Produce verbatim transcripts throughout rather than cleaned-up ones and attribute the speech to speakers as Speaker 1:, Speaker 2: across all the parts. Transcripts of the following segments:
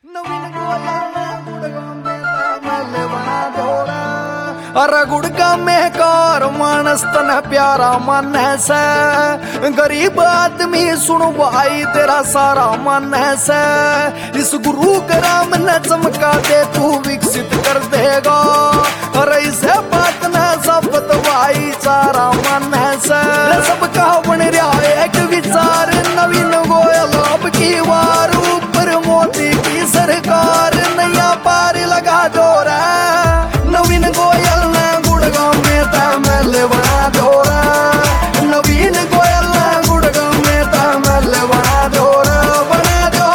Speaker 1: अरे गुड़का में कार मानस तन प्यारा मन से गरीब आदमी सुन भाई तेरा सारा मन से इस गुरु के राम ने चमका दे तू विकसित कर देगा। अरे इसे बात न सब भाई सारा मन से सबका बन रहा एक विचार नवीन गोयल अब की वार ऊपर मोदी की सरकार नया पार लगा दो रे नवीन गोयल ने गुड़गांव में तमल बना दो रे नवीन गोयल ने गुड़गांव में तमल बना दो रे बना दो।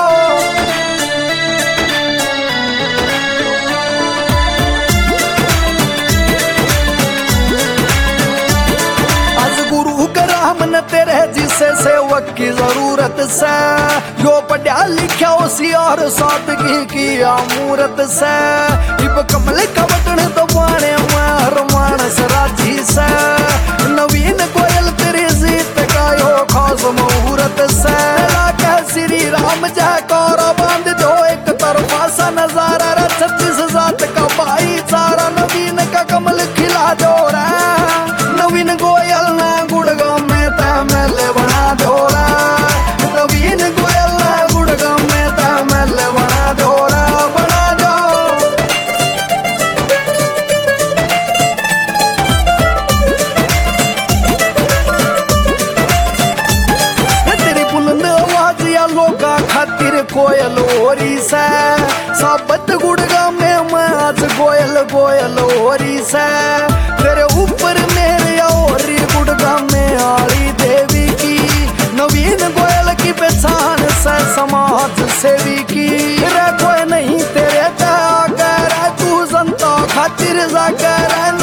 Speaker 1: आज गुरु के राम ने तेरे जिसे सेवक की जरूरत से यो पढ़ा लिखा होशियार सादगी की आमूरत से इब कमल का बटन दबाने मार मानस राजी से नवीन गोयल तेरी जीत का यो खास मुहूर्त से लाके श्री राम जयकारा बांध दो एक तरफा सा नजारा रे छत्तीस जात का भाईचारा नवीन का कमल खिला दो रे नवीन गोयल ने गुड़गांव में तमल बना दो रे नवीन गोयल ने गुड़गांव में तमल बना दो रे बना दो। तेरी बुलंद आवाज या लोका खातिर कोयल होरी से साबत गुड़गांव में मैं आज गोयल गोयल होरी से तेरे ऊपर मेरे और गुड़गांव में आली देवी की नवीन गोयल की पहचान से समाज सेवी की रे कोई नहीं तेरे जाकर तू जनता खातिर जाकर